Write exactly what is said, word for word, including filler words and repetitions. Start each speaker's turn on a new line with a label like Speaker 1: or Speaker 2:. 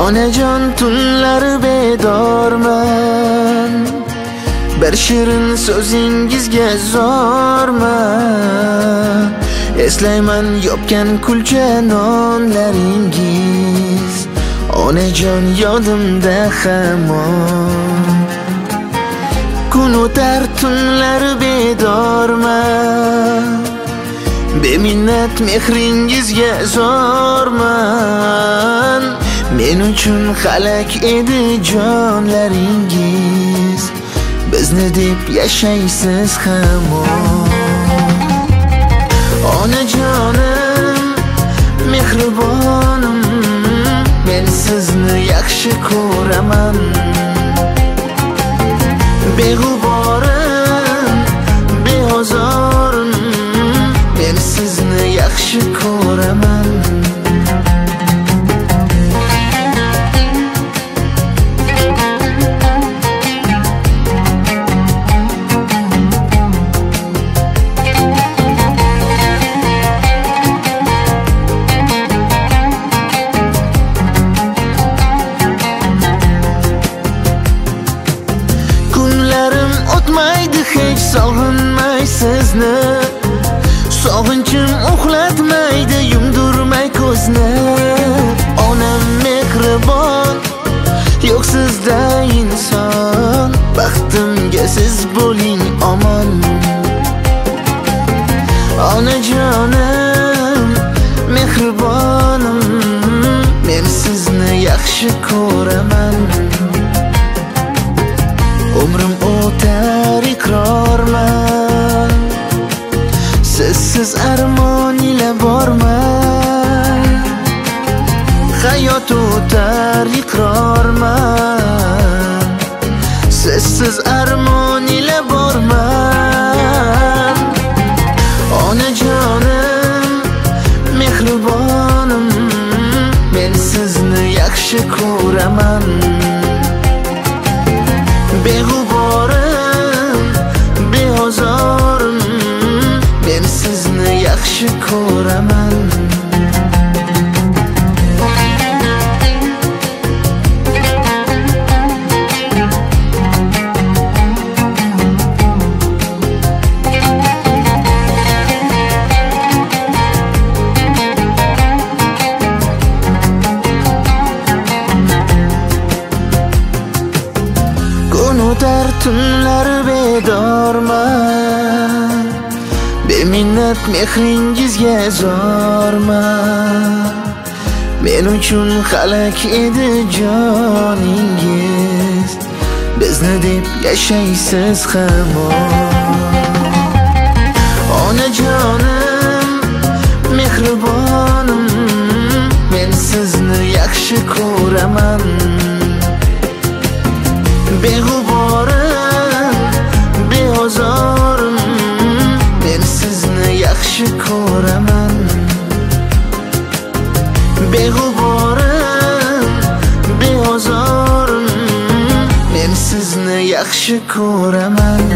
Speaker 1: Onajon tunlari bedorman, bir shirin so'zingizga zorman. Eslayman yopgan kulcha nonlaringiz, onajon yodimda hamon. Kun o'tar tunlari bedorman, beminnat mehringizga zorman. Men uchun halak edi jonlaringiz, bizni deb yashaysiz hamon. Onajonim, mehribonim, men sizni yaxshi ko'raman. Beg'uborim, beozorim, men sizni yaxshi ko'raman. O'tmaydi hech sog'inmay sizni, sog'inchim uxlatmaydi yumdirmay ko'zni. Onam mehribon, yo'q sizda inson, baxtimga siz bo'ling omon. Onajonim, mehribonim, men sizni yaxshi ko'raman. Umrim o'tar iqrorman, sizsiz armon ila borman. Hayot o'tar iqrorman, sizsiz armon ila borman. Onajonim, mehribonim, men sizni yaxshi ko'raman. Beg'uborim, beozorim, men sizni yaxshi ko'raman. O'tar tunlari bedorman, beminnat mehringizga zorman. Men uchun halak edi joningiz, bizni deb yashaysiz hamon. Onajonim, mehribonim, men sizni yaxshi ko'raman. Beg'uborim, beozorim, men sizni yaxshi ko'raman. Beg'uborim, beozorim, men sizni yaxshi ko'raman.